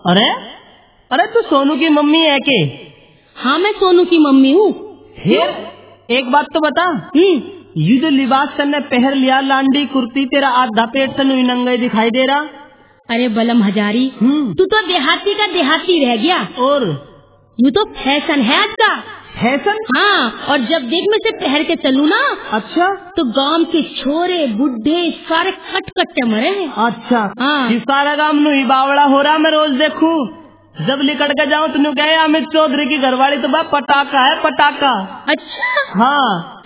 अरे अरे तू सोनू की मम्मी है के? हाँ मैं सोनू की मम्मी हूँ। फिर एक बात तो बता, ये जो लिबास तन्ने पहन लिया लांडी कुर्ती, तेरा आधा पेट से नुई नंगा दिखाई दे रहा। अरे बलम हजारी, तू तो देहाती का देहाती रह गया। और ये तो फैशन है आज का। फैशन? हाँ, और जब देख मैं से पहन के चलूँ ना, अच्छा, तो गांव के छोरे बुढ़े सारे कट कट के मरे। अच्छा हाँ, सारा गांव नुई बावड़ा हो रहा, मैं रोज देखूं। जब लिकड़ के जाऊं तो कहे अमित चौधरी की घरवाली तो बा पटाखा है, पटाखा। अच्छा हाँ,